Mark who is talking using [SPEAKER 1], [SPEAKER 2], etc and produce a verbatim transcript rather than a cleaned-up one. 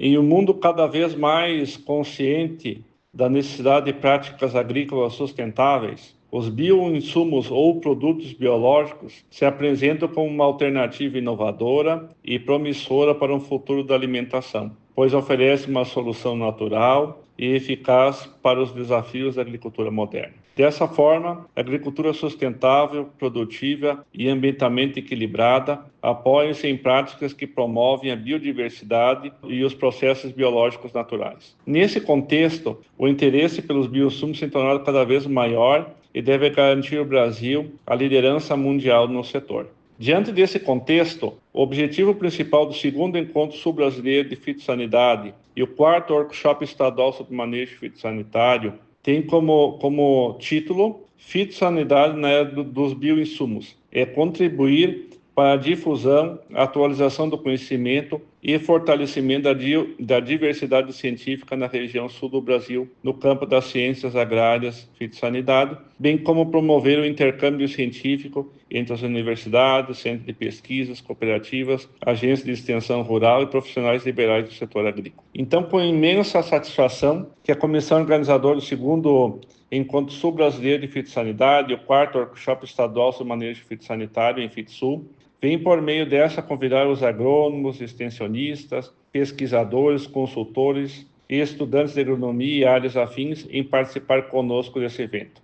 [SPEAKER 1] Em um mundo cada vez mais consciente da necessidade de práticas agrícolas sustentáveis, os bioinsumos ou produtos biológicos se apresentam como uma alternativa inovadora e promissora para um futuro da alimentação, pois oferece uma solução natural e eficaz para os desafios da agricultura moderna. Dessa forma, a agricultura sustentável, produtiva e ambientalmente equilibrada apoia-se em práticas que promovem a biodiversidade e os processos biológicos naturais. Nesse contexto, o interesse pelos bioinsumos se tem tornado cada vez maior e deve garantir ao Brasil a liderança mundial no setor. Diante desse contexto, o objetivo principal do segundo Encontro Sul-Brasileiro de Fitossanidade e o quarto Workshop Estadual sobre Manejo Fitossanitário tem como, como título Fitossanidade na Era dos Bioinsumos. É contribuir para a difusão, atualização do conhecimento e fortalecimento da, di da diversidade científica na região sul do Brasil, no campo das ciências agrárias, fitossanidade, bem como promover o intercâmbio científico entre as universidades, centros de pesquisas, cooperativas, agências de extensão rural e profissionais liberais do setor agrícola. Então, com imensa satisfação que a comissão organizadora do segundo Encontro Sul-Brasileiro de Fitossanidade, o quarto Workshop Estadual sobre Manejo Fitossanitário em FitSul, vem por meio dessa convidar os agrônomos, extensionistas, pesquisadores, consultores e estudantes de agronomia e áreas afins em participar conosco desse evento.